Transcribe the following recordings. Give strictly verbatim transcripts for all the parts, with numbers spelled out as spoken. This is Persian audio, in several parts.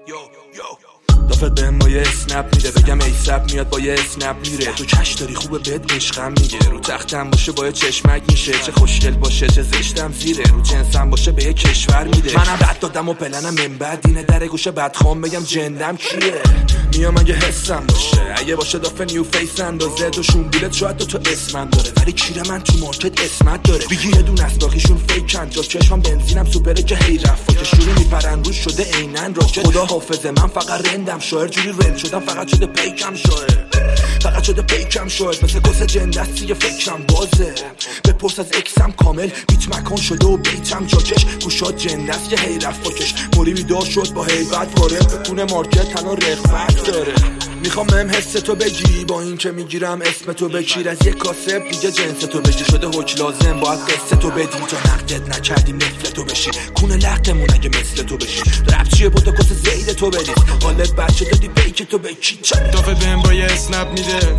دافت بهم با یه اسنپ میده، بگم ای سب میاد با یه اسنپ میره. تو کش داری خوبه بهت عشقم میگه، رو تختم باشه با یه چشمک میشه، چه خوشگل باشه چه زشتم زیره، رو جنسم باشه به یه کشور میده. منم رد دادم و پلنم من بعد اینه در گوشه بدخوام بگم جندم کیه. میام اگه حسم باشه، اگه باشه دافه نیو فیس اندازه دو شونبیلت شاید دو تا اسمم داره، ولی کیره من تو مارکت اسمت داره. بگی یه دون از باقیشون فیکن، جا چشمم بنزینم سوپره که هی رفت که شروع میپرن روش شده عینن راکت. خدا حافظه من فقط رندم شاعر جوری رند شدم، فقط شده پیکم شاعر، فقط شده پیکم شاعر، مثل کس جندستی فکرم بازه. بپرس از اکسم کامل بیت مکان شده و بیتم جاکش، گوشات جندست که هی رفت باکش، موری بیدار شد با هیبت وارد بتونه مارکت تنها رغبت داره. میخوام مهم حس تو بگی با این که میگیرم اسم تو بکیر، از یک کاسب دیگه جنس تو بگی، شده حک لازم باید قصه تو بدی، تا نقدت نکردیم مثل تو بشی، کونه لختمون اگه مثل تو بشی، رب چیه پوتا کس زید تو بدی، حالت بچه دادی بیک تو بکی. دافه بهم با یه اسنپ میده،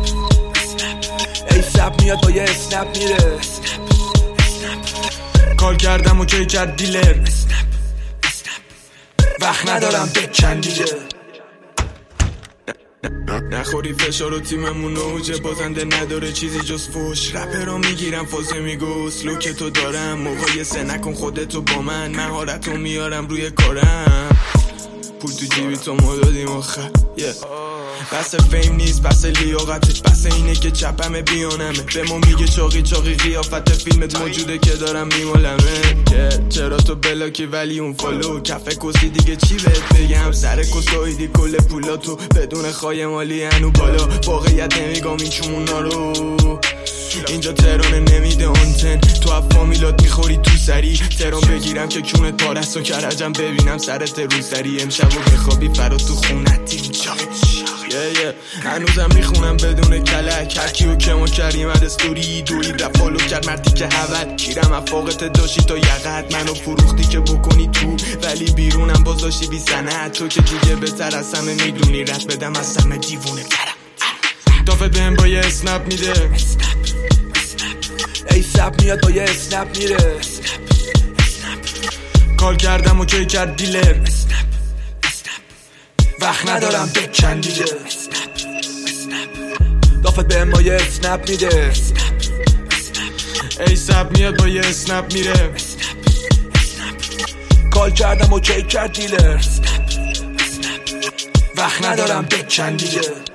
ای سب میاد با یه اسنپ میره، کار کردم و کی کرد دیلر، وقت ندارم بکن دیگه. نخوری فشار و تیممون اوجه، بازنده نداره چیزی جز فوش، رپرا میگیرم فازه میگو سلو که تو دارم، مقایسه نکن خودتو با من، مهارتو میارم روی کارم، پول تو جیبی تو مدادیم آخر yeah. بس فیم نیست بس لیاقتت، بس اینه که چپمه بیانمه، به ما میگه چاقی چاقی قیافت فیلمت موجوده که دارم میمالمه yeah. چرا تو بلاکی ولی اون فالو، کفه کسی دیگه چی بهت بگم، سر کسایدی کل پولاتو بدون خواهی مالی هنو بالا، واقعیت نمیگم این چومونا رو، اینجا تهرانه نمیده آنتن، تو اف فامیلات میخوری تو سری، تهران بگیرم که کونه پارست و کرجم ببینم سرت رو سری، امشب و بخوابی فرا تو خونتی yeah, yeah. هنوزم میخونم بدون کلک، هرکی و که ما کریم از استوری دوری رفالو کرد مردی که هود، کیرم افاقت داشتی تا یقت، منو فروختی که بکنی تو ولی بیرونم باز داشتی بی سنت، تو که دیگه بهتر از همه میدونی رد بدم از همه دیوونه ترم. دافت بهم با یه اسنپ میده، ای سب میاد با یه اسنپ میره، کار کردم و کی کرد دیلر، وقت ندارم بکن دیگه. دافت بهم با یه اسنپ میده، ای سب میاد با یه اسنپ میره، کال کردم و کی کرد دیلر، وقت ندارم بکن دیگه.